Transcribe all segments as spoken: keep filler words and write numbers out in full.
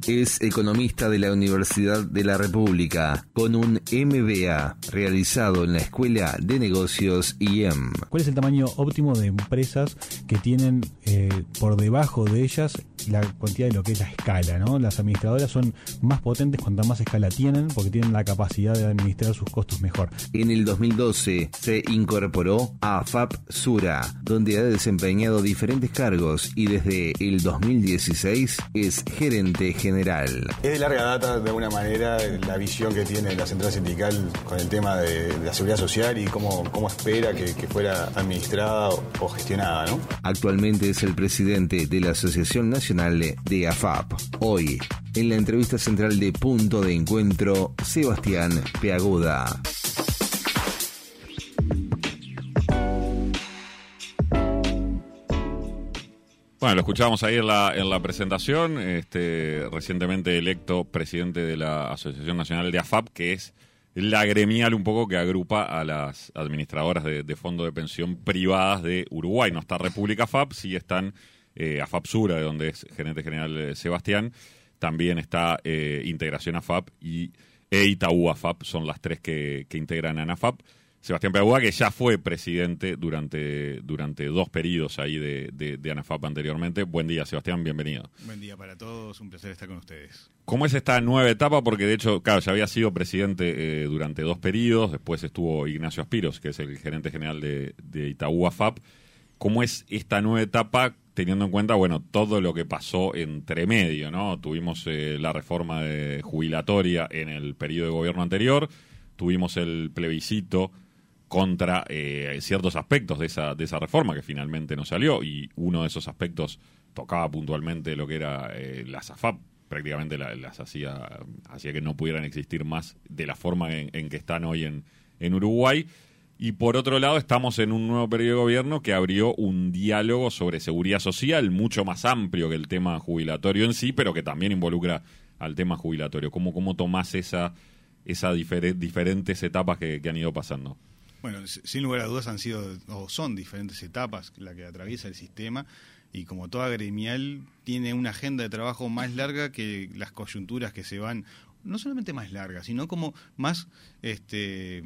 Es economista de la Universidad de la República, con un M B A realizado en la Escuela de Negocios I E M. ¿Cuál es el tamaño óptimo de empresas que tienen eh, por debajo de ellas la cantidad de lo que es la escala, ¿no? Las administradoras son más potentes cuanta más escala tienen, porque tienen la capacidad de administrar sus costos mejor. En el dos mil doce se incorporó a AFAP Sura, donde ha desempeñado diferentes cargos y desde el dos mil dieciséis es gerente general. Es de larga data, de alguna manera, la visión que tiene la central sindical con el tema de, de la seguridad social y cómo, cómo espera que, que fuera administrada o, o gestionada, ¿no? Actualmente es el presidente de la Asociación Nacional de AFAP. Hoy, en la entrevista central de Punto de Encuentro, Sebastián Peaguda. Bueno, lo escuchábamos ahí en la, en la presentación, este, recientemente electo presidente de la Asociación Nacional de AFAP, que es la gremial un poco que agrupa a las administradoras de, de fondo de pensión privadas de Uruguay. No está República AFAP, sí están eh, AFAP Sura, de donde es gerente general eh, Sebastián, también está eh, Integración AFAP y e Itaú AFAP, son las tres que, que integran a ANAFAP. Sebastián Peaguda, que ya fue presidente durante, durante dos periodos ahí de, de, de ANAFAP anteriormente. Buen día, Sebastián, bienvenido. Buen día para todos, un placer estar con ustedes. ¿Cómo es esta nueva etapa? Porque de hecho, claro, ya había sido presidente eh, durante dos periodos, después estuvo Ignacio Aspiros, que es el gerente general de, de Itaú AFAP. ¿Cómo es esta nueva etapa teniendo en cuenta, bueno, todo lo que pasó entre medio, ¿no? Tuvimos eh, la reforma de jubilatoria en el periodo de gobierno anterior, tuvimos el plebiscito contra eh, ciertos aspectos de esa de esa reforma que finalmente no salió, y uno de esos aspectos tocaba puntualmente lo que era eh, las AFAP, prácticamente la, las hacía hacía que no pudieran existir más de la forma en, en que están hoy en, en Uruguay. Y por otro lado estamos en un nuevo periodo de gobierno que abrió un diálogo sobre seguridad social mucho más amplio que el tema jubilatorio en sí, pero que también involucra al tema jubilatorio. ¿Cómo, cómo tomás esa, esa difer- diferentes etapas que, que han ido pasando? Bueno, sin lugar a dudas han sido o son diferentes etapas la que atraviesa el sistema, y como toda gremial tiene una agenda de trabajo más larga que las coyunturas que se van, no solamente más largas, sino como más este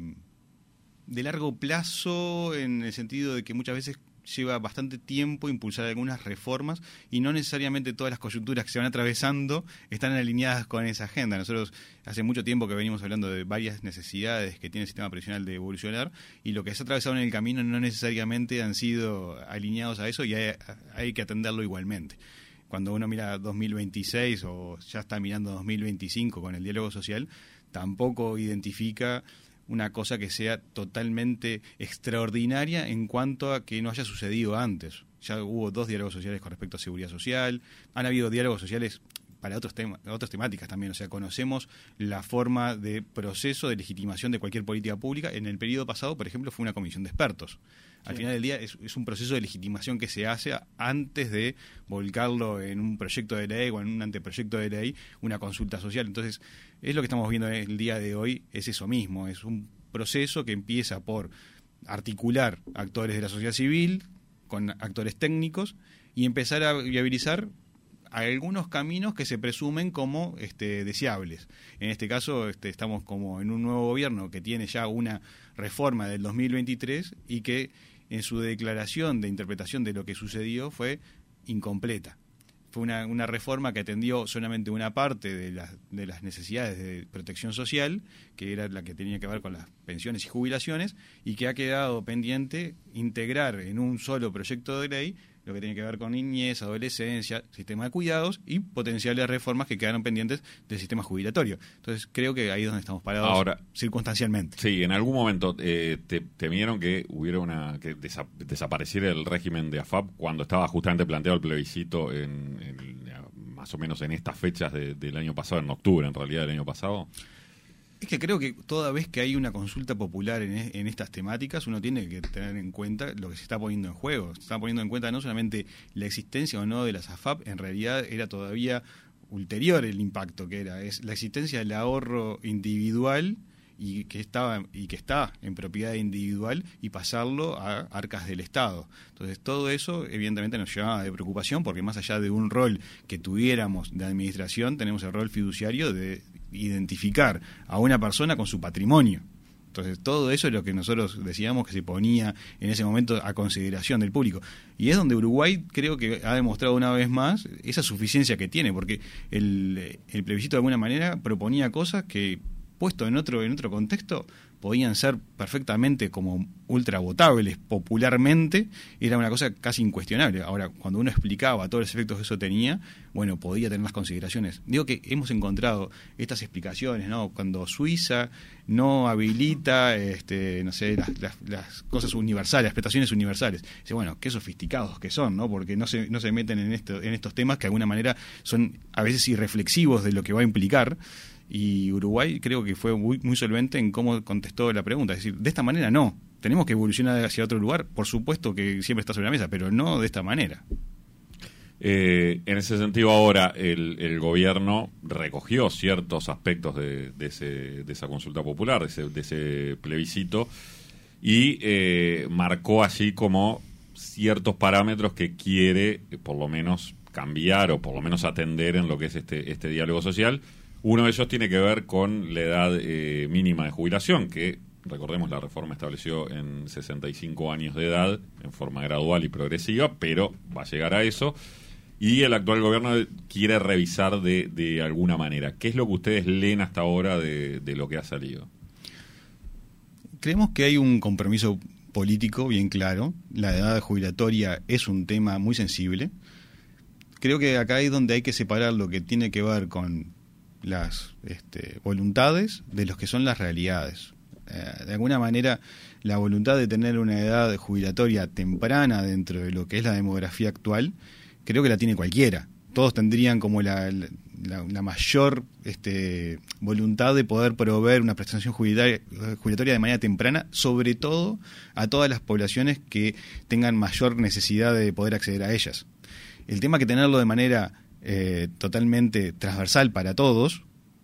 de largo plazo, en el sentido de que muchas veces lleva bastante tiempo impulsar algunas reformas y no necesariamente todas las coyunturas que se van atravesando están alineadas con esa agenda. Nosotros hace mucho tiempo que venimos hablando de varias necesidades que tiene el sistema previsional de evolucionar, y lo que se ha atravesado en el camino no necesariamente han sido alineados a eso, y hay, hay que atenderlo igualmente. Cuando uno mira dos mil veintiséis o ya está mirando dos mil veinticinco con el diálogo social, tampoco identifica una cosa que sea totalmente extraordinaria en cuanto a que no haya sucedido antes. Ya hubo dos diálogos sociales con respecto a seguridad social, han habido diálogos sociales para otros temas, otras temáticas también, o sea, conocemos la forma de proceso de legitimación de cualquier política pública. En el periodo pasado, por ejemplo, fue una comisión de expertos. Al sí. final del día es, es un proceso de legitimación que se hace antes de volcarlo en un proyecto de ley o en un anteproyecto de ley, una consulta social. Entonces, es lo que estamos viendo el día de hoy, es eso mismo, es un proceso que empieza por articular actores de la sociedad civil con actores técnicos y empezar a viabilizar algunos caminos que se presumen como este, deseables. En este caso este, estamos como en un nuevo gobierno que tiene ya una reforma del dos mil veintitrés y que en su declaración de interpretación de lo que sucedió fue incompleta. Fue una, una reforma que atendió solamente una parte de las, de las necesidades de protección social, que era la que tenía que ver con las pensiones y jubilaciones, y que ha quedado pendiente integrar en un solo proyecto de ley lo que tiene que ver con niñez, adolescencia, sistema de cuidados y potenciales reformas que quedaron pendientes del sistema jubilatorio. Entonces creo que ahí es donde estamos parados. Ahora, circunstancialmente. Sí, en algún momento eh, te, temieron que hubiera una que desa, desapareciera el régimen de AFAP cuando estaba justamente planteado el plebiscito en, en más o menos en estas fechas de, del año pasado, en octubre en realidad del año pasado. Es que creo que toda vez que hay una consulta popular en, en estas temáticas, uno tiene que tener en cuenta lo que se está poniendo en juego. Se está poniendo en cuenta no solamente la existencia o no de las AFAP, en realidad era todavía ulterior el impacto que era. Es la existencia del ahorro individual y que estaba y que está en propiedad individual y pasarlo a arcas del Estado. Entonces todo eso evidentemente nos llevaba de preocupación, porque más allá de un rol que tuviéramos de administración, tenemos el rol fiduciario de identificar a una persona con su patrimonio. Entonces todo eso es lo que nosotros decíamos que se ponía en ese momento a consideración del público. Y es donde Uruguay creo que ha demostrado una vez más esa suficiencia que tiene, porque el, el plebiscito de alguna manera proponía cosas que, puesto en otro, en otro contexto, podían ser perfectamente como ultra votables popularmente, era una cosa casi incuestionable. Ahora, cuando uno explicaba todos los efectos que eso tenía, bueno, podía tener las consideraciones. Digo que hemos encontrado estas explicaciones, ¿no? Cuando Suiza no habilita, este, no sé, las, las, las cosas universales, las prestaciones universales. Dice, bueno, qué sofisticados que son, ¿no? Porque no se, no se meten en, esto, en estos temas que de alguna manera son a veces irreflexivos de lo que va a implicar. Y Uruguay creo que fue muy, muy solvente en cómo contestó la pregunta. Es decir, de esta manera no. Tenemos que evolucionar hacia otro lugar. Por supuesto que siempre está sobre la mesa, pero no de esta manera. Eh, en ese sentido ahora el, el gobierno recogió ciertos aspectos de, de, ese, de esa consulta popular, de ese, de ese plebiscito, y eh, marcó allí como ciertos parámetros que quiere eh, por lo menos cambiar o por lo menos atender en lo que es este, este diálogo social. Uno de ellos tiene que ver con la edad eh, mínima de jubilación, que, recordemos, la reforma estableció en sesenta y cinco años de edad, en forma gradual y progresiva, pero va a llegar a eso. Y el actual gobierno quiere revisar de, de alguna manera. ¿Qué es lo que ustedes leen hasta ahora de, de lo que ha salido? Creemos que hay un compromiso político bien claro. La edad jubilatoria es un tema muy sensible. Creo que acá es donde hay que separar lo que tiene que ver con las este, voluntades de los que son las realidades. Eh, de alguna manera, la voluntad de tener una edad jubilatoria temprana dentro de lo que es la demografía actual, creo que la tiene cualquiera. Todos tendrían como la, la, la mayor este, voluntad de poder proveer una prestación jubilatoria, jubilatoria de manera temprana, sobre todo a todas las poblaciones que tengan mayor necesidad de poder acceder a ellas. El tema que tenerlo de manera Eh, totalmente transversal para todos,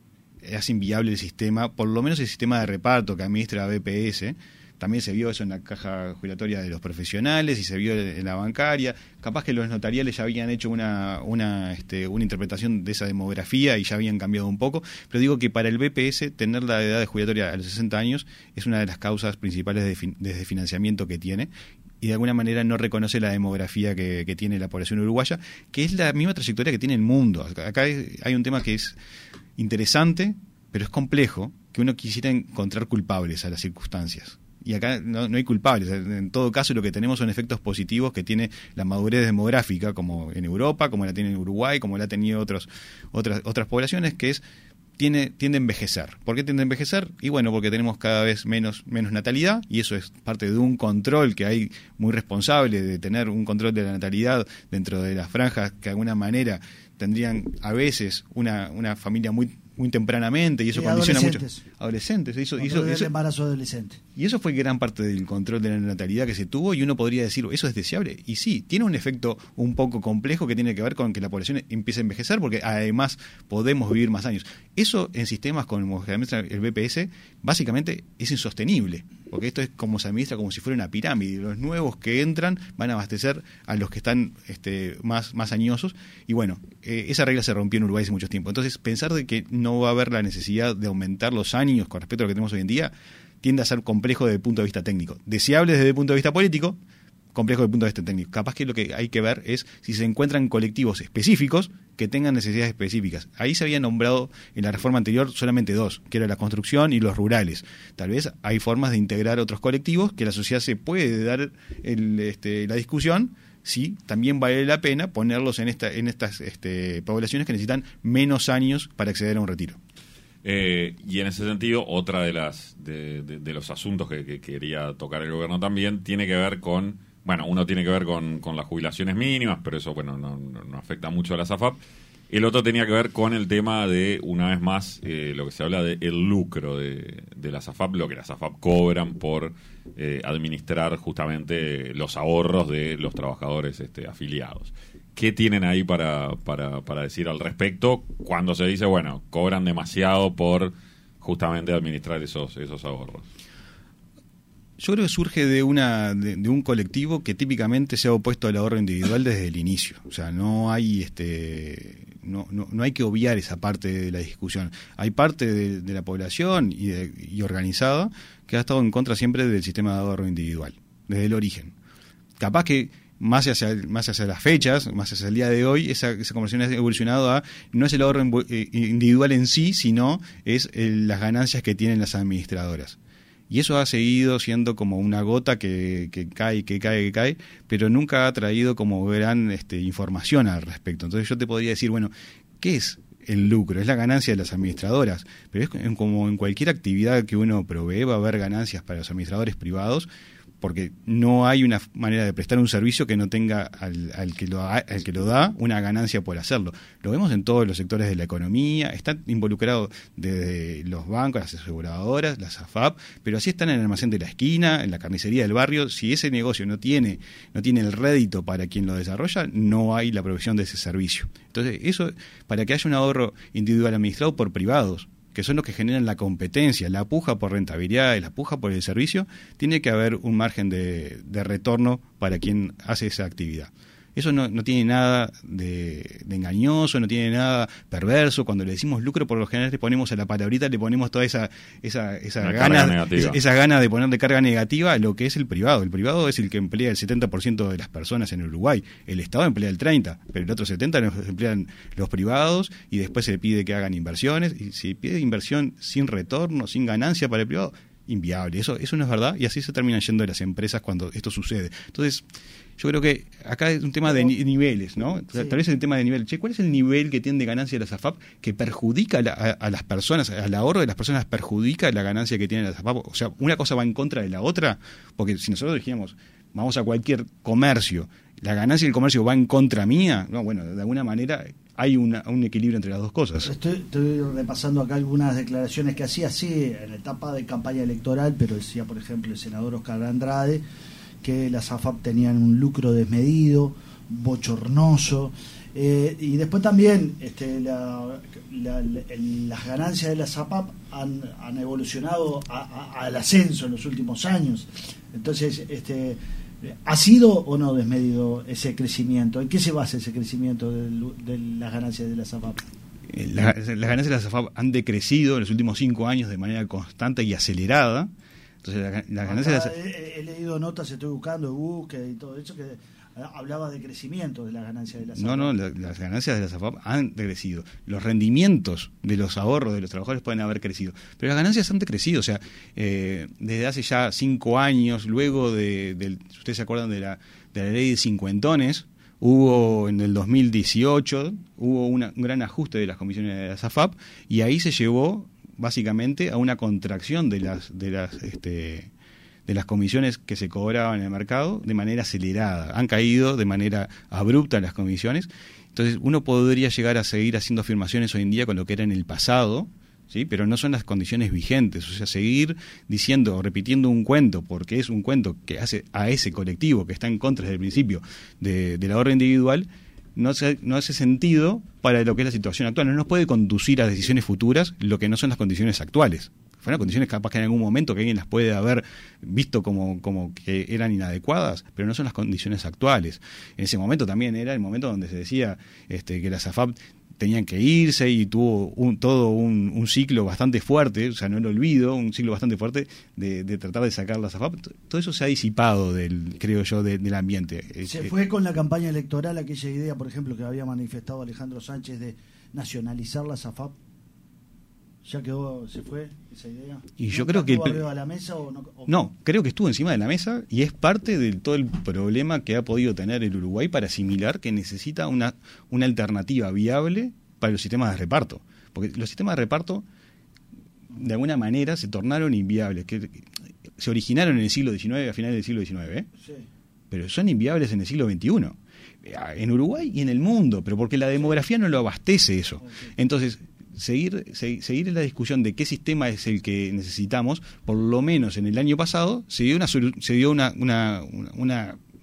hace inviable el sistema, por lo menos el sistema de reparto que administra B P S. También se vio eso en la caja jubilatoria de los profesionales y se vio en la bancaria. Capaz que los notariales ya habían hecho una una, este, una interpretación de esa demografía y ya habían cambiado un poco, pero digo que para el B P S tener la edad de jubilatoria a los sesenta años es una de las causas principales de, fin, de desfinanciamiento que tiene, y de alguna manera no reconoce la demografía que, que tiene la población uruguaya, que es la misma trayectoria que tiene el mundo. Acá hay un tema que es interesante, pero es complejo, que uno quisiera encontrar culpables a las circunstancias. Y acá no, no hay culpables. En todo caso, lo que tenemos son efectos positivos que tiene la madurez demográfica, como en Europa, como la tiene en Uruguay, como la han tenido otros, otras, otras poblaciones, que es Tiene, tiende a envejecer. ¿Por qué tiende a envejecer? Y bueno, porque tenemos cada vez menos, menos natalidad, y eso es parte de un control que hay muy responsable, de tener un control de la natalidad dentro de las franjas que de alguna manera tendrían a veces una, una familia muy muy tempranamente, y eso sí, condiciona mucho. Adolescentes. Adolescentes. Eso, Control eso, del eso, embarazo adolescente. Y eso fue gran parte del control de la natalidad que se tuvo, y uno podría decir, ¿eso es deseable? Y sí, tiene un efecto un poco complejo que tiene que ver con que la población empiece a envejecer, porque además podemos vivir más años. Eso en sistemas como el B P S, básicamente es insostenible, porque esto es como se administra como si fuera una pirámide. Los nuevos que entran van a abastecer a los que están este, más, más añosos, y bueno, eh, esa regla se rompió en Uruguay hace mucho tiempo. Entonces, pensar de que no va a haber la necesidad de aumentar los años con respecto a lo que tenemos hoy en día tiende a ser complejo desde el punto de vista técnico. Deseable desde el punto de vista político, complejo desde el punto de vista técnico. Capaz que lo que hay que ver es si se encuentran colectivos específicos que tengan necesidades específicas. Ahí se había nombrado en la reforma anterior solamente dos, que era la construcción y los rurales. Tal vez hay formas de integrar otros colectivos que la sociedad se puede dar el, este, la discusión. Sí, también vale la pena ponerlos en esta en estas este, poblaciones que necesitan menos años para acceder a un retiro. Eh, y en ese sentido, otra de las de, de, de los asuntos que, que quería tocar el gobierno también tiene que ver con, bueno, uno tiene que ver con, con las jubilaciones mínimas, pero eso, bueno, no, no, no afecta mucho a las A F A P. El otro tenía que ver con el tema de, una vez más, eh, lo que se habla de el lucro de, de las A F A P, lo que las A F A P cobran por eh, administrar justamente los ahorros de los trabajadores este, afiliados. ¿Qué tienen ahí para, para, para decir al respecto cuando se dice, bueno, cobran demasiado por justamente administrar esos, esos ahorros. Yo creo que surge de una de, de un colectivo que típicamente se ha opuesto al ahorro individual desde el inicio. O sea, no hay este no, no, no hay que obviar esa parte de la discusión. Hay parte de, de la población y, de, y organizada que ha estado en contra siempre del sistema de ahorro individual, desde el origen. Capaz que más hacia, más hacia las fechas, más hacia el día de hoy, esa, esa conversión ha evolucionado a, no es el ahorro individual en sí, sino es el, las ganancias que tienen las administradoras. Y eso ha seguido siendo como una gota que, que cae, que cae, que cae, pero nunca ha traído como gran este, información al respecto. Entonces yo te podría decir, bueno, ¿qué es el lucro? Es la ganancia de las administradoras, pero es como en cualquier actividad que uno provee va a haber ganancias para los administradores privados, porque no hay una manera de prestar un servicio que no tenga al, al, que lo, al que lo da una ganancia por hacerlo. Lo vemos en todos los sectores de la economía, están involucrados desde los bancos, las aseguradoras, las A F A P, pero así están en el almacén de la esquina, en la carnicería del barrio. Si ese negocio no tiene, no tiene el rédito para quien lo desarrolla, no hay la provisión de ese servicio. Entonces, eso, para que haya un ahorro individual administrado por privados, que son los que generan la competencia, la puja por rentabilidad, la puja por el servicio, tiene que haber un margen de, de retorno para quien hace esa actividad. Eso no, no tiene nada de, de engañoso, no tiene nada perverso. Cuando le decimos lucro, por lo general le ponemos a la palabrita, le ponemos toda esa esa esa gana, esa, esa gana de ponerle carga negativa a lo que es el privado. El privado es el que emplea el setenta por ciento de las personas en Uruguay. El Estado emplea el treinta por ciento, pero el otro setenta por ciento los emplean los privados, y después se pide que hagan inversiones. Y si pide inversión sin retorno, sin ganancia para el privado, inviable. Eso, eso no es verdad, y así se terminan yendo de las empresas cuando esto sucede. Entonces, yo creo que acá es un tema de ni- niveles, ¿no? Sí. Tal vez es el tema de nivel. Che, ¿cuál es el nivel que tienen de ganancia de las A F A P que perjudica a, la, a, a las personas, al ahorro de las personas, perjudica la ganancia que tienen las A F A P? O sea, una cosa va en contra de la otra, porque si nosotros dijéramos, vamos a cualquier comercio, la ganancia del comercio va en contra mía, no, bueno, de alguna manera hay una, un equilibrio entre las dos cosas. Estoy, estoy repasando acá algunas declaraciones que hacía, sí, en la etapa de campaña electoral, pero decía, por ejemplo, el senador Oscar Andrade, que las A F A P tenían un lucro desmedido, bochornoso, eh, y después también este, la, la, la, las ganancias de las A F A P han, han evolucionado a, a, al ascenso en los últimos años. Entonces, este ¿ha sido o no desmedido ese crecimiento? ¿En qué se basa ese crecimiento de, de las ganancias de las A F A P? La, las ganancias de las A F A P han decrecido en los últimos cinco años de manera constante y acelerada. Entonces, la, la ganancia de las... he, he leído notas, estoy buscando, búsqueda y todo eso, que hablaba de crecimiento de las ganancias de las A F A P. No, no, la, las ganancias de las A F A P han decrecido. Los rendimientos de los ahorros de los trabajadores pueden haber crecido, pero las ganancias han decrecido. O sea, eh, desde hace ya cinco años, luego de, de, ustedes se acuerdan de la, de la ley de cincuentones, hubo en el dos mil dieciocho, hubo una, un gran ajuste de las comisiones de las A F A P, y ahí se llevó básicamente a una contracción de las de las este, de las comisiones que se cobraban en el mercado de manera acelerada. Han caído de manera abrupta las comisiones. Entonces uno podría llegar a seguir haciendo afirmaciones hoy en día con lo que era en el pasado, ¿sí? Pero no son las condiciones vigentes. O sea, seguir diciendo o repitiendo un cuento, porque es un cuento que hace a ese colectivo que está en contra desde el principio de, del ahorro individual, no hace, no hace sentido para lo que es la situación actual. No nos puede conducir a decisiones futuras lo que no son las condiciones actuales. Fueron condiciones capaz que en algún momento que alguien las puede haber visto como, como que eran inadecuadas, pero no son las condiciones actuales. En ese momento también era el momento donde se decía este, que las A F A P tenían que irse, y tuvo un, todo un, un ciclo bastante fuerte, o sea, no lo olvido, un ciclo bastante fuerte de, de tratar de sacar las A F A P. Todo eso se ha disipado, del creo yo, de, del ambiente. Se fue con la campaña electoral aquella idea, por ejemplo, que había manifestado Alejandro Sánchez de nacionalizar las A F A P. ¿Ya quedó, se fue esa idea? Y yo creo que... ¿Estuvo arriba de la mesa o no? O... No, creo que estuvo encima de la mesa, y es parte de todo el problema que ha podido tener el Uruguay para asimilar que necesita una, una alternativa viable para los sistemas de reparto. Porque los sistemas de reparto, de alguna manera, se tornaron inviables. Que se originaron en el siglo diecinueve, a finales del siglo diecinueve, ¿eh? Sí. Pero son inviables en el siglo veintiuno. En Uruguay y en el mundo, pero porque la demografía no lo abastece eso. Okay. Entonces... Seguir, se, seguir en la discusión de qué sistema es el que necesitamos, por lo menos en el año pasado se dio una se dio una una, una, una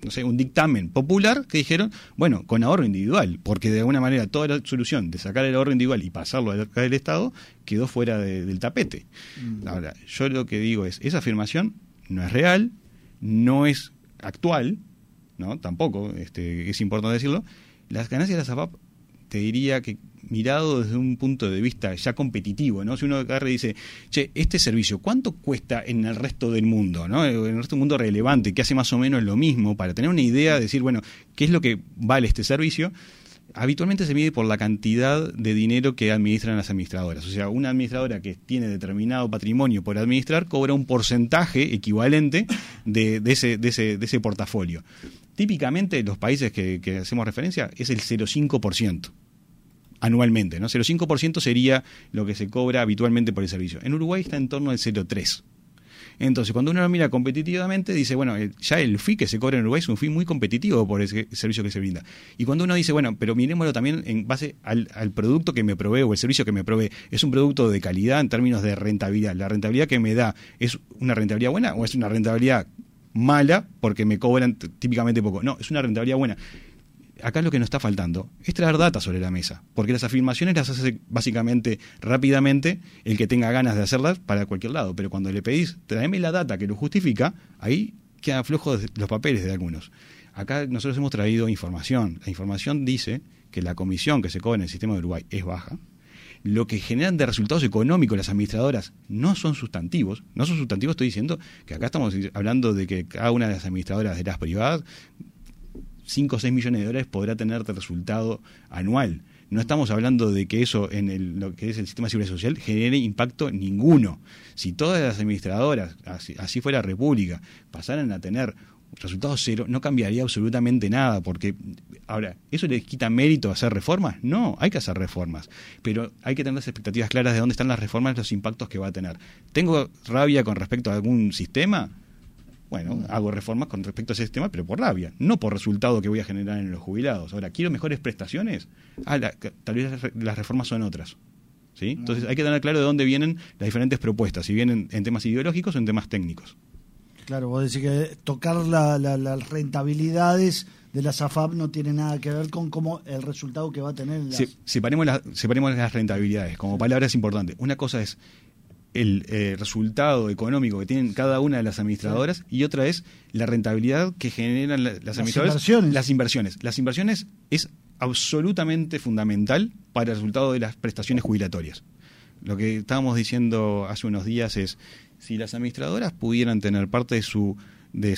no sé, un dictamen popular que dijeron, bueno, con ahorro individual, porque de alguna manera toda la solución de sacar el ahorro individual y pasarlo al del Estado quedó fuera de, del tapete. Mm. Ahora, yo lo que digo es, esa afirmación no es real, no es actual, ¿no? Tampoco, este, es importante decirlo. Las ganancias de las A F A P, te diría que mirado desde un punto de vista ya competitivo, ¿no? Si uno agarra y dice, che, este servicio, ¿cuánto cuesta en el resto del mundo, ¿no? En el resto del mundo relevante, que hace más o menos lo mismo, para tener una idea de decir, bueno, ¿qué es lo que vale este servicio? Habitualmente se mide por la cantidad de dinero que administran las administradoras. O sea, una administradora que tiene determinado patrimonio por administrar cobra un porcentaje equivalente de, de, ese, de, ese, de ese portafolio. Típicamente, los países que, que hacemos referencia es el cero coma cinco por ciento. Anualmente, ¿no? cero coma cinco por ciento sería lo que se cobra habitualmente por el servicio. En Uruguay está en torno al cero coma tres por ciento. Entonces, cuando uno lo mira competitivamente, dice, bueno, ya el fee que se cobra en Uruguay es un fee muy competitivo por ese servicio que se brinda. Y cuando uno dice, bueno, pero miremoslo también en base al, al producto que me provee o el servicio que me provee, ¿es un producto de calidad en términos de rentabilidad? ¿La rentabilidad que me da es una rentabilidad buena o es una rentabilidad mala porque me cobran típicamente poco? No, es una rentabilidad buena. Acá lo que nos está faltando es traer data sobre la mesa, porque las afirmaciones las hace básicamente rápidamente el que tenga ganas de hacerlas para cualquier lado, pero cuando le pedís, tráeme la data que lo justifica, ahí quedan flojos los papeles de algunos. Acá nosotros hemos traído información. La información dice que la comisión que se cobra en el sistema de Uruguay es baja. Lo que generan de resultados económicos las administradoras no son sustantivos. No son sustantivos, estoy diciendo que acá estamos hablando de que cada una de las administradoras de las privadas cinco o seis millones de dólares podrá tener de resultado anual. No estamos hablando de que eso en el, lo que es el sistema de seguridad social genere impacto ninguno. Si todas las administradoras, así, así fuera República, pasaran a tener resultados cero, no cambiaría absolutamente nada, porque ahora, ¿eso les quita mérito hacer reformas? No, hay que hacer reformas, pero hay que tener las expectativas claras de dónde están las reformas y los impactos que va a tener. ¿Tengo rabia con respecto a algún sistema? Bueno, hago reformas con respecto a ese sistema, pero por rabia, no por resultado que voy a generar en los jubilados. Ahora, ¿quiero mejores prestaciones? Ah, la, tal vez las reformas son otras. ¿Sí? Entonces hay que tener claro de dónde vienen las diferentes propuestas, si vienen en temas ideológicos o en temas técnicos. Claro, vos decís que tocar la, la, las rentabilidades de las A F A P no tiene nada que ver con cómo el resultado que va a tener. Las... Se, separemos, la, separemos las rentabilidades, como palabra es importante. Una cosa es el eh, resultado económico que tienen cada una de las administradoras, sí, y otra es la rentabilidad que generan la, las, las administradoras. Inversiones. Las inversiones. Las inversiones es absolutamente fundamental para el resultado de las prestaciones jubilatorias. Lo que estábamos diciendo hace unos días es, si las administradoras pudieran tener parte de su de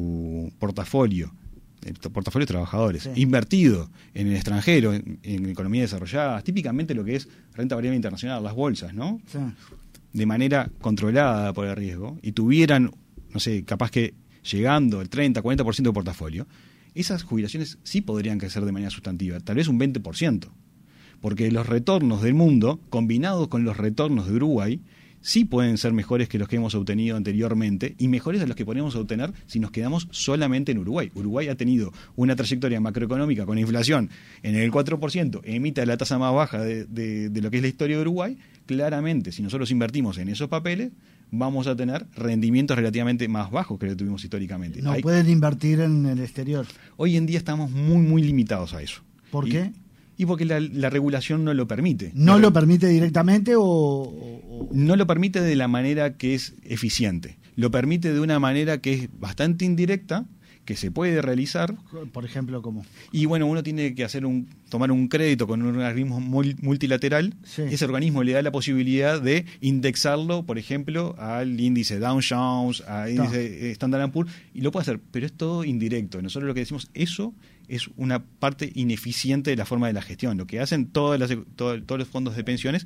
su portafolio, el portafolio de trabajadores, sí, invertido en el extranjero, en, en economías desarrolladas, típicamente lo que es renta variable internacional, las bolsas, ¿no? Sí. De manera controlada por el riesgo, y tuvieran, no sé, capaz que llegando el treinta, cuarenta por ciento de portafolio, esas jubilaciones sí podrían crecer de manera sustantiva, tal vez un veinte por ciento. Porque los retornos del mundo, combinados con los retornos de Uruguay, sí pueden ser mejores que los que hemos obtenido anteriormente y mejores de los que podríamos obtener si nos quedamos solamente en Uruguay. Uruguay ha tenido una trayectoria macroeconómica con inflación en el cuatro por ciento, emite la tasa más baja de, de, de lo que es la historia de Uruguay. Claramente, si nosotros invertimos en esos papeles, vamos a tener rendimientos relativamente más bajos que lo que tuvimos históricamente. No Hay... pueden invertir en el exterior. Hoy en día estamos muy, muy limitados a eso. ¿Por y... qué? Y porque la, la regulación no lo permite. ¿No la, lo permite directamente o, o...? No lo permite de la manera que es eficiente. Lo permite de una manera que es bastante indirecta, que se puede realizar. Por ejemplo, ¿cómo? Y bueno, uno tiene que hacer un tomar un crédito con un organismo multilateral. Sí. Ese organismo le da la posibilidad de indexarlo, por ejemplo, al índice Dow Jones, al índice Standard and Poor's, y lo puede hacer, pero es todo indirecto. Nosotros lo que decimos, eso es una parte ineficiente de la forma de la gestión. Lo que hacen todas las, todo, todos los fondos de pensiones,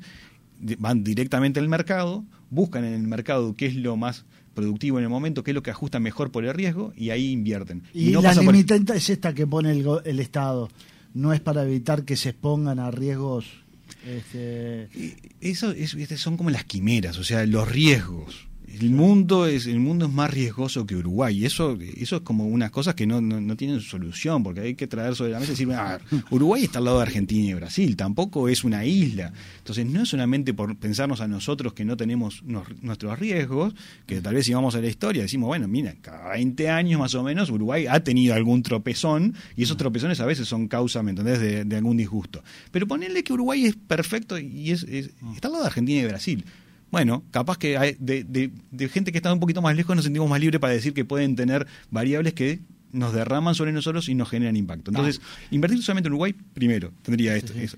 van directamente al mercado, buscan en el mercado qué es lo más productivo en el momento, qué es lo que ajusta mejor por el riesgo, y ahí invierten. Y, y no la limitante por... es esta que pone el, el Estado, no es para evitar que se expongan a riesgos. Este... Eso es, son como las quimeras, o sea, los riesgos. El mundo es el mundo es más riesgoso que Uruguay, y eso eso es como unas cosas que no, no, no tienen solución, porque hay que traer sobre la mesa y decir, ah, Uruguay está al lado de Argentina y Brasil, tampoco es una isla. Entonces no es solamente por pensarnos a nosotros que no tenemos nos, nuestros riesgos, que tal vez si vamos a la historia decimos, bueno, mira, cada veinte años más o menos Uruguay ha tenido algún tropezón, y esos tropezones a veces son causa, ¿me entendés?, de, de algún disgusto. Pero ponerle que Uruguay es perfecto y es, es está al lado de Argentina y Brasil. Bueno, capaz que hay de, de, de gente que está un poquito más lejos nos sentimos más libres para decir que pueden tener variables que nos derraman sobre nosotros y nos generan impacto. Entonces, no. invertir solamente en Uruguay, primero, tendría esto. Sí, sí. Eso.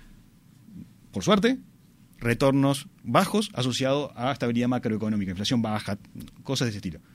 Por suerte, retornos bajos asociados a estabilidad macroeconómica, inflación baja, cosas de ese estilo.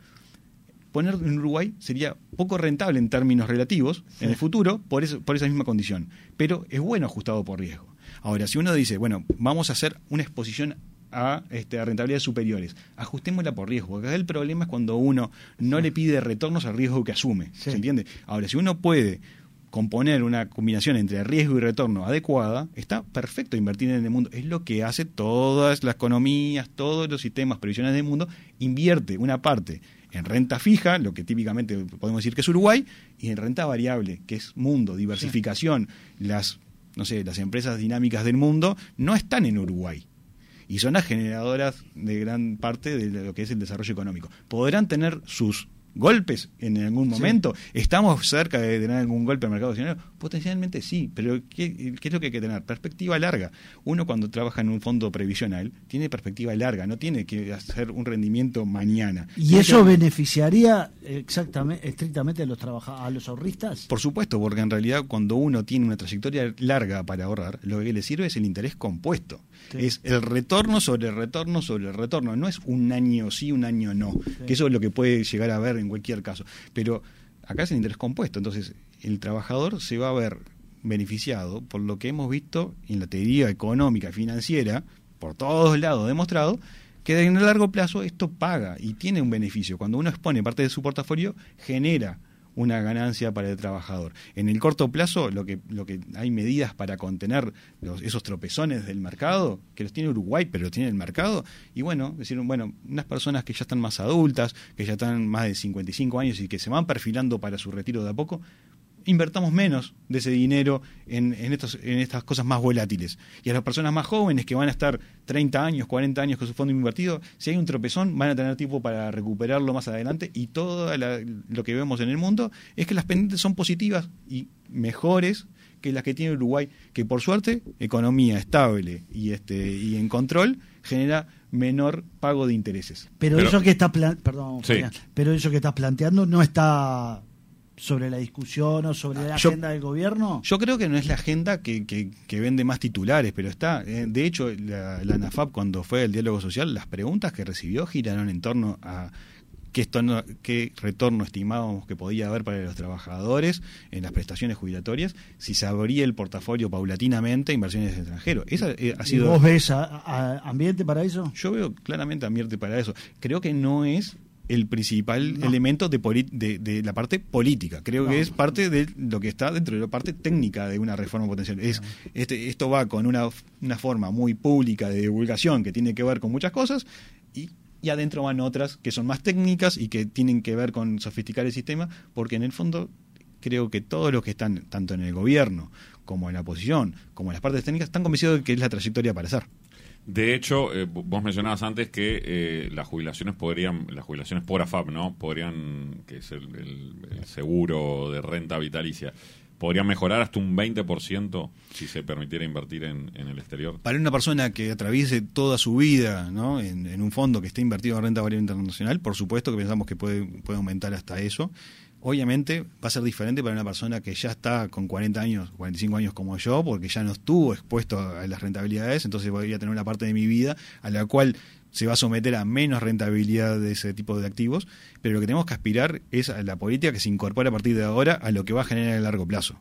Poner en Uruguay sería poco rentable en términos relativos sí. en el futuro por, eso, por esa misma condición, pero es bueno ajustado por riesgo. Ahora, si uno dice, bueno, vamos a hacer una exposición a, este, a rentabilidades superiores, ajustémosla por riesgo, porque acá el problema es cuando uno no sí. le pide retornos al riesgo que asume, sí. ¿se entiende? Ahora, si uno puede componer una combinación entre riesgo y retorno adecuada, está perfecto invertir en el mundo. Es lo que hace todas las economías, todos los sistemas previsionales del mundo. Invierte una parte en renta fija, lo que típicamente podemos decir que es Uruguay, y en renta variable, que es mundo, diversificación. Sí. Las, no sé, las empresas dinámicas del mundo no están en Uruguay. Y son las generadoras de gran parte de lo que es el desarrollo económico. Podrán tener sus golpes en algún momento. Sí. ¿Estamos cerca de tener algún golpe al mercado accionario? Potencialmente sí, pero ¿qué, ¿qué es lo que hay que tener? Perspectiva larga. Uno cuando trabaja en un fondo previsional tiene perspectiva larga, no tiene que hacer un rendimiento mañana. ¿Y tiene eso que... beneficiaría exactamente, estrictamente a los trabaja- a los ahorristas? Por supuesto, porque en realidad cuando uno tiene una trayectoria larga para ahorrar, lo que le sirve es el interés compuesto. Sí. Es el retorno sobre el retorno sobre el retorno. No es un año sí, un año no. Sí. Que eso es lo que puede llegar a ver en cualquier caso. Pero acá es el interés compuesto. Entonces, el trabajador se va a ver beneficiado por lo que hemos visto en la teoría económica, financiera, por todos lados demostrado, que en el largo plazo esto paga y tiene un beneficio. Cuando uno expone parte de su portafolio, genera una ganancia para el trabajador. En el corto plazo, lo que lo que hay medidas para contener los, esos tropezones del mercado, que los tiene Uruguay, pero los tiene el mercado, y bueno, decir, bueno, unas personas que ya están más adultas, que ya están más de cincuenta y cinco años y que se van perfilando para su retiro de a poco, invertamos menos de ese dinero en, en, estos, en estas cosas más volátiles. Y a las personas más jóvenes que van a estar treinta años, cuarenta años con su fondo invertido, si hay un tropezón van a tener tiempo para recuperarlo más adelante, y todo la, lo que vemos en el mundo es que las pendientes son positivas y mejores que las que tiene Uruguay, que por suerte, economía estable y este y en control, genera menor pago de intereses. Pero, pero eso que está plan- perdón, sí. pero eso que estás planteando no está sobre la discusión o sobre la yo, agenda del gobierno. Yo creo que no es la agenda que, que, que vende más titulares, pero está. Eh, de hecho, la, la ANAFAP, cuando fue el diálogo social, las preguntas que recibió giraron en torno a qué, esto no, qué retorno estimábamos que podía haber para los trabajadores en las prestaciones jubilatorias, si se abría el portafolio paulatinamente a inversiones extranjeros. Esa eh, ha sido. ¿Y vos ves a, a ambiente para eso? Yo veo claramente ambiente para eso. Creo que no es el principal no. elemento de, de, de la parte política. Creo no. que es parte de lo que está dentro de la parte técnica de una reforma potencial. Es, este, esto va con una, una forma muy pública de divulgación que tiene que ver con muchas cosas, y, y adentro van otras que son más técnicas y que tienen que ver con sofisticar el sistema, porque en el fondo creo que todos los que están, tanto en el gobierno como en la oposición, como en las partes técnicas, están convencidos de que es la trayectoria para hacer. De hecho, eh, vos mencionabas antes que eh, las jubilaciones podrían, las jubilaciones por AFAP, ¿no? Podrían, que es el, el, el seguro de renta vitalicia, podrían mejorar hasta un veinte por ciento si se permitiera invertir en, en el exterior. Para una persona que atraviese toda su vida, ¿no?, en, en un fondo que esté invertido en renta variable internacional, por supuesto que pensamos que puede, puede aumentar hasta eso. Obviamente va a ser diferente para una persona que ya está con cuarenta años, cuarenta y cinco años como yo, porque ya no estuvo expuesto a las rentabilidades, entonces podría tener una parte de mi vida a la cual se va a someter a menos rentabilidad de ese tipo de activos, pero lo que tenemos que aspirar es a la política que se incorpore a partir de ahora a lo que va a generar a largo plazo.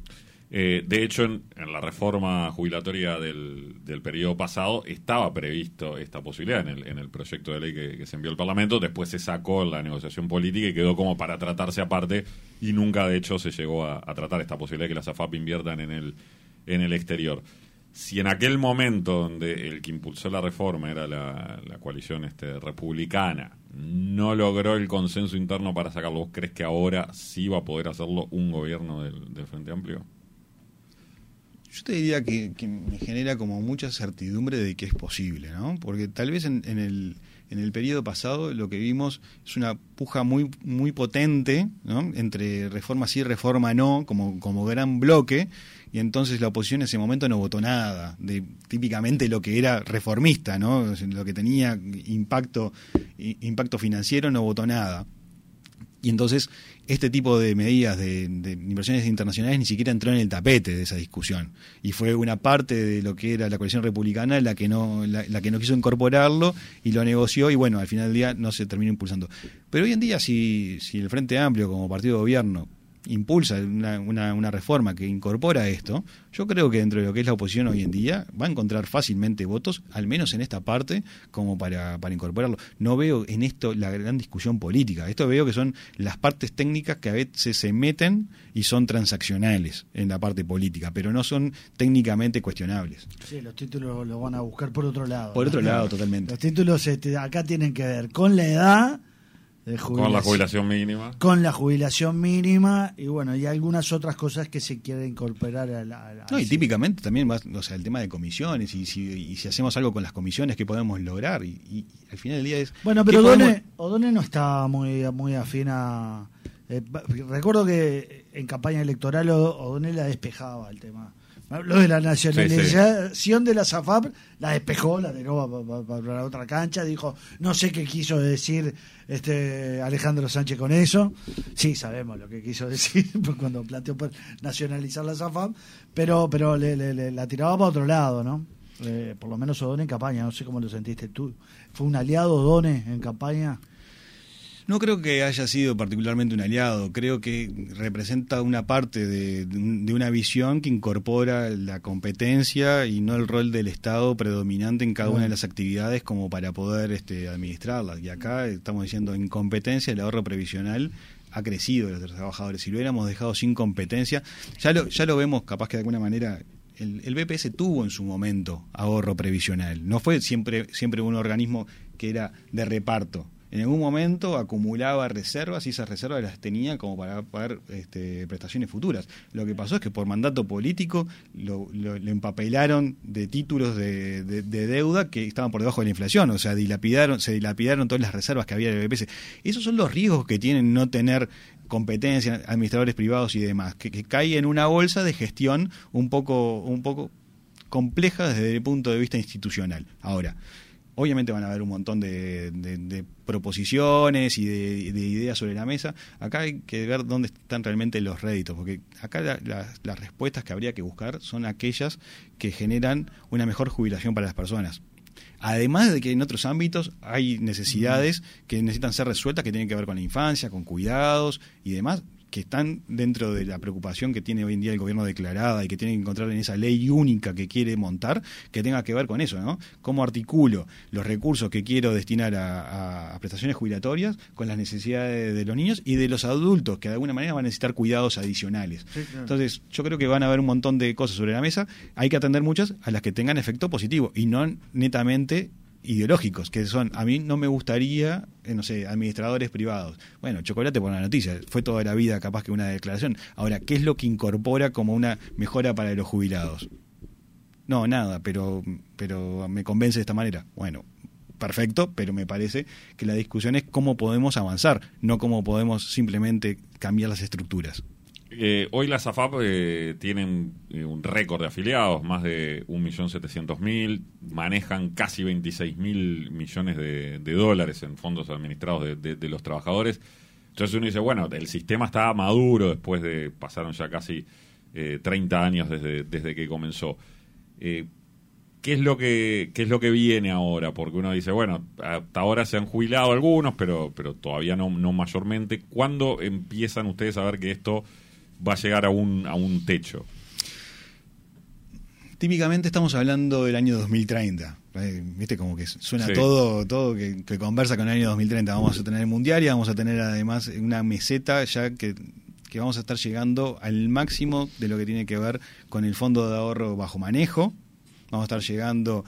Eh, de hecho, en, en la reforma jubilatoria del, del periodo pasado estaba previsto esta posibilidad en el, en el proyecto de ley que, que se envió al Parlamento. Después se sacó la negociación política y quedó como para tratarse aparte, y nunca de hecho se llegó a, a tratar esta posibilidad de que las AFAP inviertan en el, en el exterior. si en aquel momento donde el que impulsó la reforma era la, la coalición este, republicana, no logró el consenso interno para sacarlo, ¿vos crees que ahora sí va a poder hacerlo un gobierno del, del Frente Amplio? Yo te diría que, que me genera como mucha certidumbre de que es posible, ¿no? Porque tal vez en, en el en el periodo pasado lo que vimos es una puja muy muy potente, ¿no? Entre reforma sí, reforma no, como como gran bloque, y entonces la oposición en ese momento no votó nada de típicamente lo que era reformista, ¿no? Lo que tenía impacto impacto financiero no votó nada. Y entonces este tipo de medidas de, de inversiones internacionales ni siquiera entró en el tapete de esa discusión, y fue una parte de lo que era la coalición republicana la que no la, la que no quiso incorporarlo y lo negoció, y bueno, al final del día no se terminó impulsando. Pero hoy en día si, si el Frente Amplio como partido de gobierno impulsa una, una, una reforma que incorpora esto, yo creo que dentro de lo que es la oposición hoy en día va a encontrar fácilmente votos, al menos en esta parte, como para, para incorporarlo. No veo en esto la gran discusión política. Esto veo que son las partes técnicas que a veces se meten y son transaccionales en la parte política, pero no son técnicamente cuestionables. Sí, los títulos los van a buscar por otro lado. Por ¿no? otro lado, totalmente. Los títulos este, acá tienen que ver con la edad, de con la jubilación mínima. Con la jubilación mínima y bueno, y algunas otras cosas que se quieren incorporar a la... A la no, y típicamente también va, o sea, el tema de comisiones y si, y si hacemos algo con las comisiones, ¿qué podemos lograr? Y, y, y al final del día es... Bueno, pero podemos... O'Donnell, O'Donnell no está muy, muy afín a... Eh, recuerdo que en campaña electoral O'Donnell la despejaba el tema. Lo de la nacionalización sí, sí. de la SAFAP la despejó, la tiró para la otra cancha, dijo, no sé qué quiso decir este Alejandro Sánchez con eso. Sí, sabemos lo que quiso decir cuando planteó nacionalizar la SAFAP, pero pero le, le, le, la tiraba para otro lado, ¿no? Eh, por lo menos O'Donnell en campaña, no sé cómo lo sentiste tú. ¿Fue un aliado O'Donnell en campaña? No creo que haya sido particularmente un aliado, creo que representa una parte de, de una visión que incorpora la competencia y no el rol del Estado predominante en cada una de las actividades como para poder este, administrarlas. Y acá estamos diciendo incompetencia, el ahorro previsional ha crecido de los trabajadores. Si lo hubiéramos dejado sin competencia, ya lo, ya lo vemos capaz que de alguna manera... El, el B P S tuvo en su momento ahorro previsional, no fue siempre, siempre un organismo que era de reparto. En algún momento acumulaba reservas y esas reservas las tenía como para pagar este, prestaciones futuras. Lo que pasó es que por mandato político lo, lo, lo empapelaron de títulos de, de, de deuda que estaban por debajo de la inflación, o sea, dilapidaron, se dilapidaron todas las reservas que había del B P S. Esos son los riesgos que tienen no tener competencia, administradores privados y demás, que, que cae en una bolsa de gestión un poco, un poco compleja desde el punto de vista institucional. Ahora, obviamente van a haber un montón de, de, de proposiciones y de, de ideas sobre la mesa. Acá hay que ver dónde están realmente los réditos, porque acá la, la, las respuestas que habría que buscar son aquellas que generan una mejor jubilación para las personas. Además de que en otros ámbitos hay necesidades que necesitan ser resueltas, que tienen que ver con la infancia, con cuidados y demás, que están dentro de la preocupación que tiene hoy en día el gobierno declarada y que tiene que encontrar en esa ley única que quiere montar, que tenga que ver con eso, ¿no? ¿Cómo articulo los recursos que quiero destinar a, a, a prestaciones jubilatorias con las necesidades de los niños y de los adultos, que de alguna manera van a necesitar cuidados adicionales? Sí, claro. Entonces, yo creo que van a haber un montón de cosas sobre la mesa, hay que atender muchas a las que tengan efecto positivo y no netamente ideológicos, que son, a mí no me gustaría, eh, no sé, administradores privados. Bueno, chocolate por la noticia, fue toda la vida capaz que una declaración. Ahora, ¿qué es lo que incorpora como una mejora para los jubilados? No, nada, pero, pero me convence de esta manera. Bueno, perfecto, pero me parece que la discusión es cómo podemos avanzar, no cómo podemos simplemente cambiar las estructuras. Eh, hoy las AFAP eh, tienen eh, un récord de afiliados, más de un millón setecientos mil, manejan casi veintiséis mil millones de, de dólares en fondos administrados de, de, de los trabajadores. Entonces uno dice, bueno, el sistema está maduro después de, pasaron ya casi eh, treinta años desde, desde que comenzó. Eh, ¿Qué es lo que qué es lo que viene ahora? Porque uno dice, bueno, hasta ahora se han jubilado algunos, pero, pero todavía no, no mayormente. ¿Cuándo empiezan ustedes a ver que esto va a llegar a un, a un techo? Típicamente estamos hablando del año dos mil treinta. ¿eh? Viste, como que suena sí. todo todo que, que conversa con el año dos mil treinta. Vamos a tener el mundial y vamos a tener además una meseta ya que, que vamos a estar llegando al máximo de lo que tiene que ver con el fondo de ahorro bajo manejo, vamos a estar llegando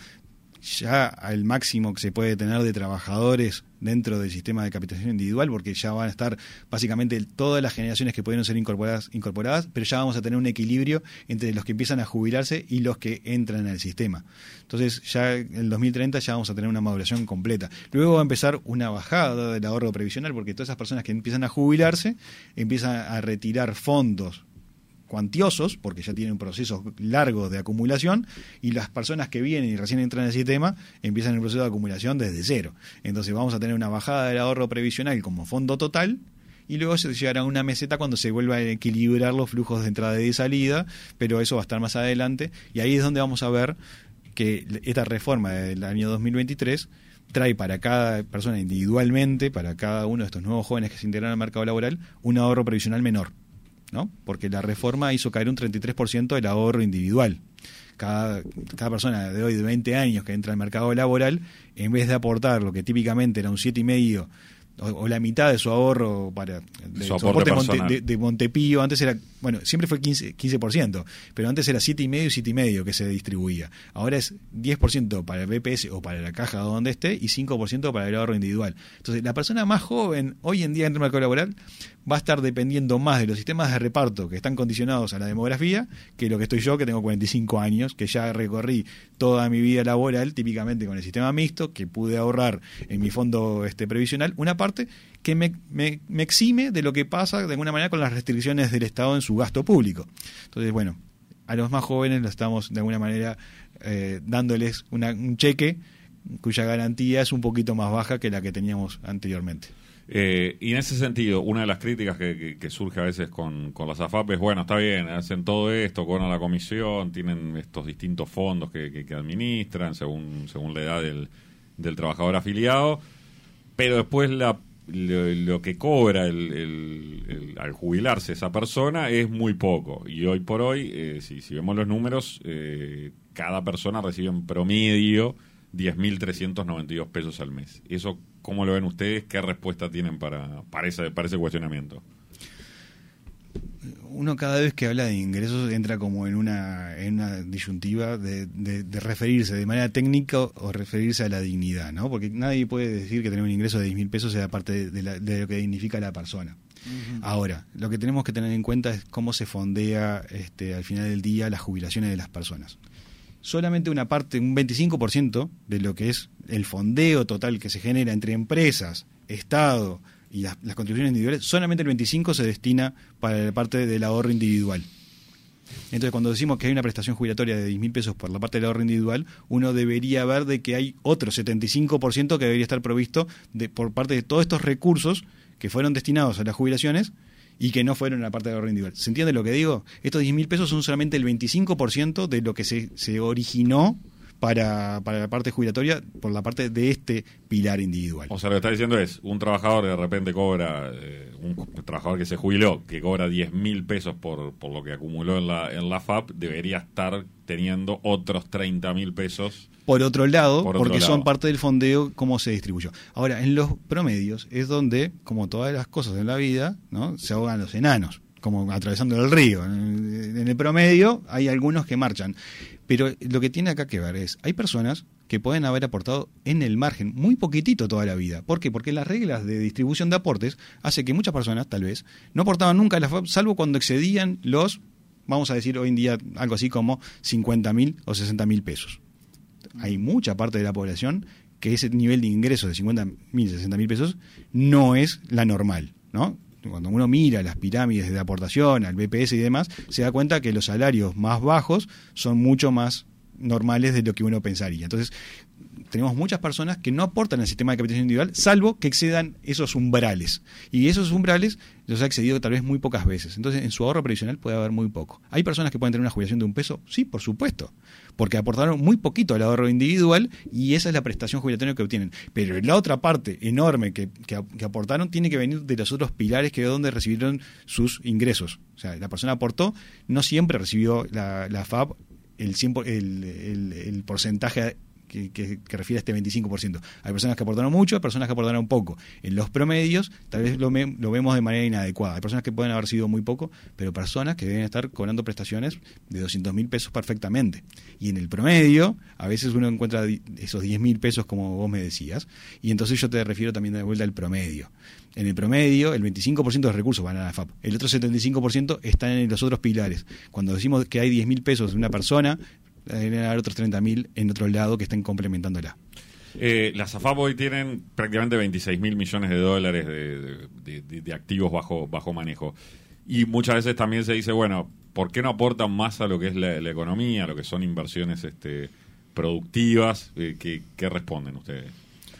ya al máximo que se puede tener de trabajadores dentro del sistema de capitalización individual, porque ya van a estar básicamente todas las generaciones que pudieron ser incorporadas, incorporadas, pero ya vamos a tener un equilibrio entre los que empiezan a jubilarse y los que entran en el sistema. Entonces ya en el dos mil treinta ya vamos a tener una maduración completa. Luego va a empezar una bajada del ahorro previsional, porque todas esas personas que empiezan a jubilarse empiezan a retirar fondos cuantiosos, porque ya tienen procesos largos de acumulación, y las personas que vienen y recién entran en el sistema empiezan el proceso de acumulación desde cero. Entonces vamos a tener una bajada del ahorro previsional como fondo total, y luego se llegará a una meseta cuando se vuelva a equilibrar los flujos de entrada y de salida, pero eso va a estar más adelante, y ahí es donde vamos a ver que esta reforma del año dos mil veintitrés trae para cada persona individualmente, para cada uno de estos nuevos jóvenes que se integran al mercado laboral, un ahorro previsional menor, ¿no? Porque la reforma hizo caer un treinta y tres por ciento del ahorro individual. Cada, cada persona de hoy de veinte años que entra al mercado laboral, en vez de aportar lo que típicamente era un siete coma cinco o, o la mitad de su ahorro para de su soporte aporte Monte, de, de Montepío, antes era, bueno, siempre fue quince, quince por ciento, pero antes era siete coma cinco y siete coma cinco que se distribuía. Ahora es diez por ciento para el B P S o para la caja donde esté y cinco por ciento para el ahorro individual. Entonces, la persona más joven hoy en día en el mercado laboral va a estar dependiendo más de los sistemas de reparto que están condicionados a la demografía que lo que estoy yo, que tengo cuarenta y cinco años, que ya recorrí toda mi vida laboral típicamente con el sistema mixto, que pude ahorrar en mi fondo este previsional una parte que me, me, me exime de lo que pasa de alguna manera con las restricciones del Estado en su gasto público. Entonces, bueno, a los más jóvenes lo estamos de alguna manera eh, dándoles una, un cheque cuya garantía es un poquito más baja que la que teníamos anteriormente. Eh, y en ese sentido, una de las críticas que, que, que surge a veces con, con las A F A P es, bueno, está bien, hacen todo esto, cobran la comisión, tienen estos distintos fondos que, que, que administran según, según la edad del, del trabajador afiliado, pero después la, lo, lo que cobra el, el, el, al jubilarse esa persona es muy poco. Y hoy por hoy, eh, si, si vemos los números, eh, cada persona recibe en promedio diez mil trescientos noventa y dos pesos al mes. ¿Eso cómo lo ven ustedes? ¿Qué respuesta tienen para, para, ese, para ese cuestionamiento? Uno cada vez que habla de ingresos entra como en una, en una disyuntiva de, de, de referirse de manera técnica o referirse a la dignidad, ¿no? Porque nadie puede decir que tener un ingreso de diez mil pesos sea parte de, de, la, de lo que dignifica a la persona. Uh-huh. Ahora, lo que tenemos que tener en cuenta es cómo se fondea este, al final del día las jubilaciones de las personas. Solamente una parte, un veinticinco por ciento de lo que es el fondeo total que se genera entre empresas, Estado y las, las contribuciones individuales, solamente el veinticinco por ciento se destina para la parte del ahorro individual. Entonces, cuando decimos que hay una prestación jubilatoria de diez mil pesos por la parte del ahorro individual, uno debería ver de que hay otro setenta y cinco por ciento que debería estar provisto de, por parte de todos estos recursos que fueron destinados a las jubilaciones y que no fueron en la parte del ahorro individual. ¿Se entiende lo que digo? Estos diez mil pesos son solamente el veinticinco por ciento de lo que se, se originó para, para la parte jubilatoria por la parte de este pilar individual. O sea, lo que está diciendo es, un trabajador de repente cobra, eh, un trabajador que se jubiló, que cobra diez mil pesos por, por lo que acumuló en la, en la F A P, debería estar teniendo otros treinta mil pesos. Por otro lado, por otro porque lado. son parte del fondeo, cómo se distribuyó. Ahora, en los promedios es donde, como todas las cosas en la vida, ¿no?, se ahogan los enanos, como atravesando el río. En el promedio hay algunos que marchan. Pero lo que tiene acá que ver es, hay personas que pueden haber aportado en el margen, muy poquitito toda la vida. ¿Por qué? Porque las reglas de distribución de aportes hace que muchas personas, tal vez, no aportaban nunca a la F A P, salvo cuando excedían los, vamos a decir hoy en día, algo así como cincuenta mil o sesenta mil pesos. Hay mucha parte de la población que ese nivel de ingresos de cincuenta mil, sesenta mil pesos no es la normal, ¿no? Cuando uno mira las pirámides de aportación al B P S y demás, se da cuenta que los salarios más bajos son mucho más normales de lo que uno pensaría. Entonces, tenemos muchas personas que no aportan al sistema de capitalización individual, salvo que excedan esos umbrales. Y esos umbrales los ha excedido tal vez muy pocas veces. Entonces, en su ahorro previsional puede haber muy poco. ¿Hay personas que pueden tener una jubilación de un peso? Sí, por supuesto, porque aportaron muy poquito al ahorro individual y esa es la prestación jubilatoria que obtienen. Pero la otra parte enorme que, que, que aportaron tiene que venir de los otros pilares que es donde recibieron sus ingresos. O sea, la persona aportó, no siempre recibió la, la F A P el, cien por, el, el, el porcentaje que, que, que refiere a este veinticinco por ciento. Hay personas que aportaron mucho, hay personas que aportaron poco. En los promedios tal vez lo, me, lo vemos de manera inadecuada. Hay personas que pueden haber sido muy poco, pero personas que deben estar cobrando prestaciones de doscientos mil pesos perfectamente. Y en el promedio, a veces uno encuentra esos diez mil pesos como vos me decías, y entonces yo te refiero también de vuelta al promedio. En el promedio, el veinticinco por ciento de los recursos van a la A F A P. El otro setenta y cinco por ciento están en los otros pilares. Cuando decimos que hay diez mil pesos de una persona, deben haber otros treinta mil en otro lado que estén complementándola. Eh, las A F A P hoy tienen prácticamente veintiséis mil millones de dólares de, de, de, de activos bajo, bajo manejo. Y muchas veces también se dice, bueno, ¿por qué no aportan más a lo que es la, la economía, a lo que son inversiones este, productivas? Eh, ¿qué, ¿Qué responden ustedes?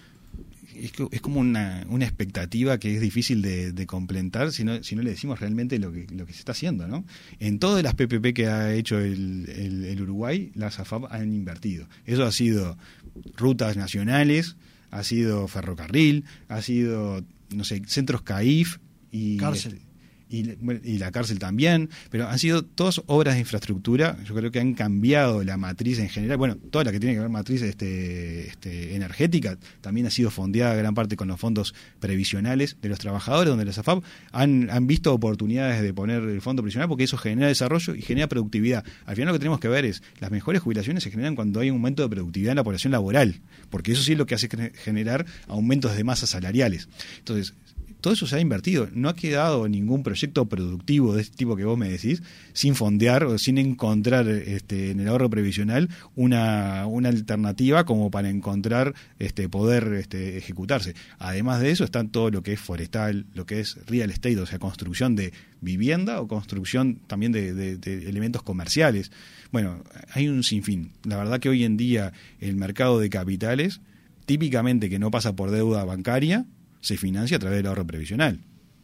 Es, que, es como una, una expectativa que es difícil de, de completar si no, si no le decimos realmente lo que, lo que se está haciendo, ¿no? En todas las P P P que ha hecho el, el, el Uruguay, las A F A P han invertido. Eso ha sido rutas nacionales, ha sido ferrocarril, ha sido, no sé, centros C A I F y... Cárcel. Y, y la cárcel también, pero han sido todas obras de infraestructura. Yo creo que han cambiado la matriz en general. Bueno, toda la que tiene que ver matriz este, este, energética también ha sido fondeada gran parte con los fondos previsionales de los trabajadores, donde las A F A P han, han visto oportunidades de poner el fondo previsional porque eso genera desarrollo y genera productividad. Al final lo que tenemos que ver es las mejores jubilaciones se generan cuando hay un aumento de productividad en la población laboral, porque eso sí es lo que hace generar aumentos de masas salariales. Entonces, todo eso se ha invertido. No ha quedado ningún proyecto productivo de este tipo que vos me decís sin fondear o sin encontrar este, en el ahorro previsional una, una alternativa como para encontrar este, poder este, ejecutarse. Además de eso está todo lo que es forestal, lo que es real estate, o sea, construcción de vivienda o construcción también de, de, de elementos comerciales. Bueno, hay un sinfín. La verdad que hoy en día el mercado de capitales, típicamente que no pasa por deuda bancaria, se financia a través del ahorro previsional.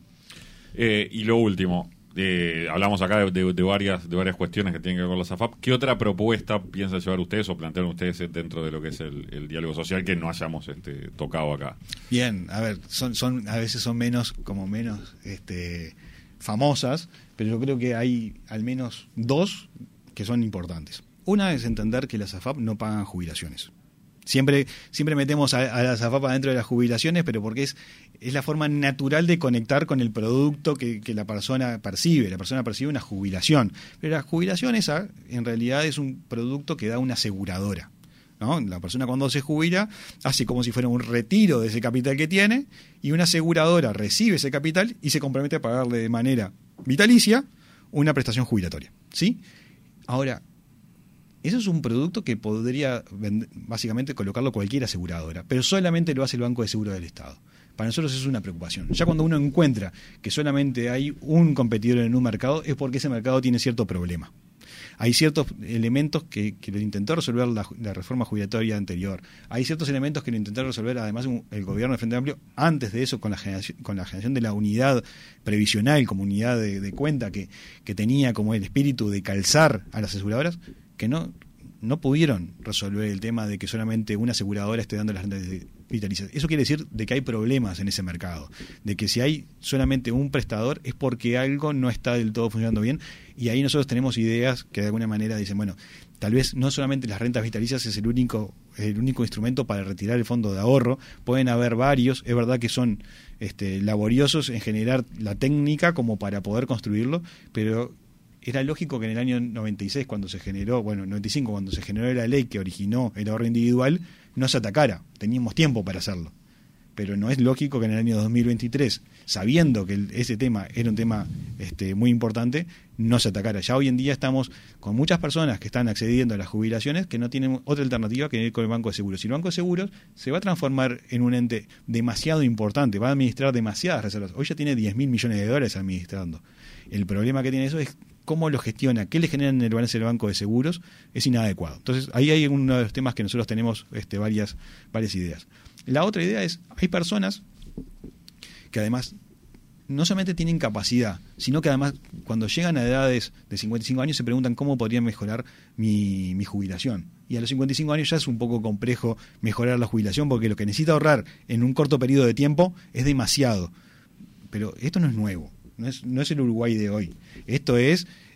Eh, y lo último, eh, hablamos acá de, de, de varias de varias cuestiones que tienen que ver con las A F A P. ¿Qué otra propuesta piensan llevar ustedes o plantear ustedes dentro de lo que es el, el diálogo social que no hayamos este, tocado acá? Bien, a ver, son, son a veces son menos, como menos este, famosas, pero yo creo que hay al menos dos que son importantes. Una es entender que las A F A P no pagan jubilaciones. Siempre, siempre metemos a, a las A F A P dentro de las jubilaciones, pero porque es, es la forma natural de conectar con el producto que, que la persona percibe. La persona percibe una jubilación. Pero la jubilación esa, en realidad, es un producto que da una aseguradora, ¿no? La persona cuando se jubila hace como si fuera un retiro de ese capital que tiene y una aseguradora recibe ese capital y se compromete a pagarle de manera vitalicia una prestación jubilatoria, ¿sí? Ahora, eso es un producto que podría vender, básicamente colocarlo cualquier aseguradora, pero solamente lo hace el Banco de Seguros del Estado. Para nosotros es una preocupación. Ya cuando uno encuentra que solamente hay un competidor en un mercado es porque ese mercado tiene cierto problema. Hay ciertos elementos que, que lo intentó resolver la, la reforma jubilatoria anterior. Hay ciertos elementos que lo intentó resolver además el gobierno de Frente Amplio antes de eso con la generación, con la generación de la unidad previsional como unidad de, de cuenta que, que tenía como el espíritu de calzar a las aseguradoras, que no, no pudieron resolver el tema de que solamente una aseguradora esté dando las rentas vitalicias. Eso quiere decir de que hay problemas en ese mercado, de que si hay solamente un prestador es porque algo no está del todo funcionando bien, y ahí nosotros tenemos ideas que de alguna manera dicen, bueno, tal vez no solamente las rentas vitalicias es el único, el único instrumento para retirar el fondo de ahorro, pueden haber varios, es verdad que son este, laboriosos en generar la técnica como para poder construirlo, pero era lógico que en el año noventa y seis, cuando se generó, bueno, noventa y cinco, cuando se generó la ley que originó el ahorro individual, no se atacara. Teníamos tiempo para hacerlo. Pero no es lógico que en el año dos mil veintitrés, sabiendo que el, ese tema era un tema este, muy importante, no se atacara. Ya hoy en día estamos con muchas personas que están accediendo a las jubilaciones que no tienen otra alternativa que ir con el Banco de Seguros. Y el Banco de Seguros se va a transformar en un ente demasiado importante, va a administrar demasiadas reservas. Hoy ya tiene diez mil millones de dólares administrando. El problema que tiene eso es cómo lo gestiona, qué le generan en el balance del Banco de Seguros, es inadecuado. Entonces, ahí hay uno de los temas que nosotros tenemos este, varias, varias ideas. La otra idea es, hay personas que además no solamente tienen capacidad, sino que además cuando llegan a edades de cincuenta y cinco años se preguntan cómo podrían mejorar mi, mi jubilación. Y a los cincuenta y cinco años ya es un poco complejo mejorar la jubilación porque lo que necesita ahorrar en un corto periodo de tiempo es demasiado. Pero esto no es nuevo. No es, no es el Uruguay de hoy. Esto es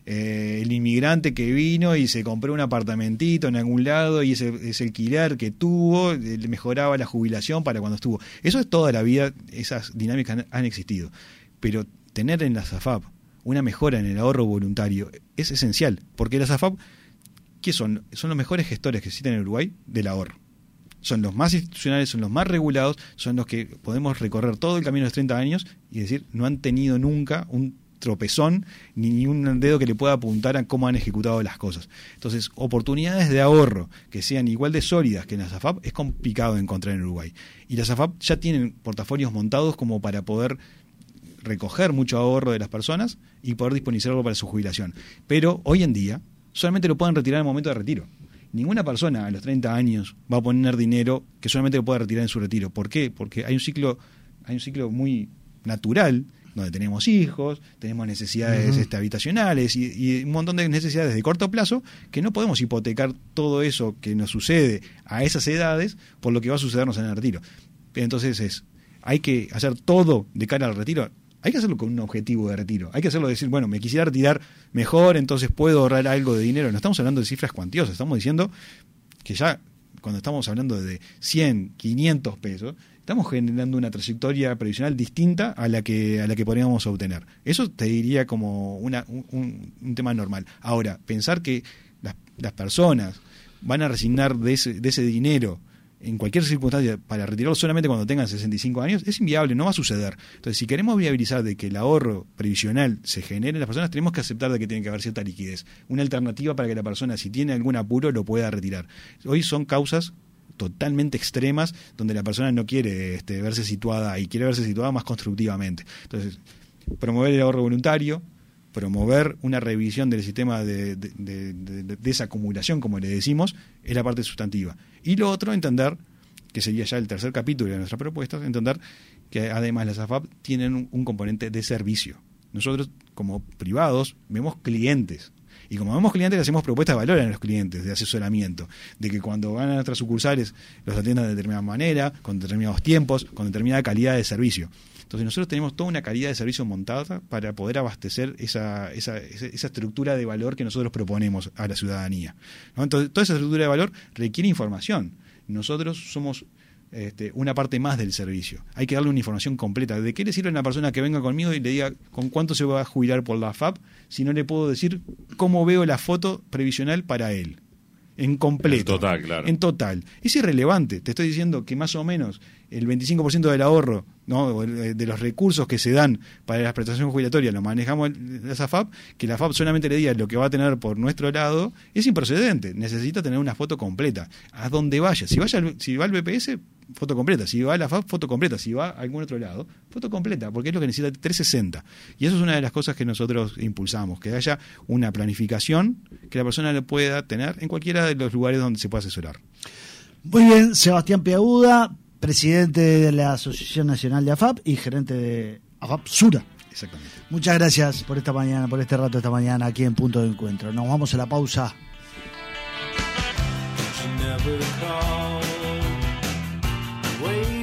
eh, el inmigrante que vino y se compró un apartamentito en algún lado y ese, ese alquiler que tuvo eh, le mejoraba la jubilación para cuando estuvo. Eso es toda la vida, esas dinámicas han, han existido. Pero tener en las AFAP una mejora en el ahorro voluntario es esencial, porque las AFAP, ¿qué son? Son los mejores gestores que existen en Uruguay del ahorro. Son los más institucionales, son los más regulados, son los que podemos recorrer todo el camino de los treinta años y decir, no han tenido nunca un tropezón ni un dedo que le pueda apuntar a cómo han ejecutado las cosas. Entonces, oportunidades de ahorro que sean igual de sólidas que en las AFAP es complicado de encontrar en Uruguay. Y las AFAP ya tienen portafolios montados como para poder recoger mucho ahorro de las personas y poder disponibilizarlo para su jubilación. Pero hoy en día solamente lo pueden retirar en el momento de retiro. Ninguna persona a los treinta años va a poner dinero que solamente lo pueda retirar en su retiro. ¿Por qué? Porque hay un ciclo, hay un ciclo muy natural donde tenemos hijos, tenemos necesidades uh-huh. este, habitacionales y, y un montón de necesidades de corto plazo que no podemos hipotecar todo eso que nos sucede a esas edades por lo que va a sucedernos en el retiro. Entonces es, hay que hacer todo de cara al retiro. Hay que hacerlo con un objetivo de retiro. Hay que hacerlo de decir, bueno, me quisiera retirar mejor, entonces puedo ahorrar algo de dinero. No estamos hablando de cifras cuantiosas, estamos diciendo que ya cuando estamos hablando de cien, quinientos pesos, estamos generando una trayectoria previsional distinta a la que a la que podríamos obtener. Eso te diría como una, un, un tema normal. Ahora, pensar que las, las personas van a resignar de ese, de ese dinero en cualquier circunstancia para retirarlo solamente cuando tengan sesenta y cinco años es inviable, no va a suceder. Entonces, si queremos viabilizar de que el ahorro previsional se genere en las personas, tenemos que aceptar de que tiene que haber cierta liquidez, una alternativa para que la persona, si tiene algún apuro, lo pueda retirar. Hoy son causas totalmente extremas donde la persona no quiere este, verse situada y quiere verse situada más constructivamente. Entonces, promover el ahorro voluntario, promover una revisión del sistema de, de, de, de, de desacumulación, como le decimos, es la parte sustantiva. Y lo otro, entender, que sería ya el tercer capítulo de nuestras propuestas, entender que además las AFAP tienen un, un componente de servicio. Nosotros, como privados, vemos clientes. Y como vemos clientes, le hacemos propuestas de valor a los clientes, de asesoramiento, de que cuando van a nuestras sucursales los atiendan de determinada manera, con determinados tiempos, con determinada calidad de servicio. Entonces nosotros tenemos toda una calidad de servicio montada para poder abastecer esa, esa, esa estructura de valor que nosotros proponemos a la ciudadanía, ¿no? Entonces toda esa estructura de valor requiere información. Nosotros somos este, una parte más del servicio. Hay que darle una información completa. ¿De qué le sirve a una persona que venga conmigo y le diga con cuánto se va a jubilar por la AFAP si no le puedo decir cómo veo la foto previsional para él? En completo. En total, claro. En total. Es irrelevante. Te estoy diciendo que más o menos el veinticinco por ciento del ahorro, ¿no?, de los recursos que se dan para las prestaciones jubilatorias lo manejamos las AFAP, que la AFAP solamente le diga lo que va a tener por nuestro lado, es improcedente. Necesita tener una foto completa. A donde vaya. Si vaya si va al B P S, foto completa. Si va a la AFAP, foto completa. Si va a algún otro lado, foto completa, porque es lo que necesita trescientos sesenta. Y eso es una de las cosas que nosotros impulsamos, que haya una planificación que la persona lo pueda tener en cualquiera de los lugares donde se pueda asesorar. Muy bien, Sebastián Piaguda, presidente de la Asociación Nacional de AFAP y gerente de AFAP Sura. Exactamente. Muchas gracias por esta mañana, por este rato esta mañana aquí en Punto de Encuentro. Nos vamos a la pausa. Wait.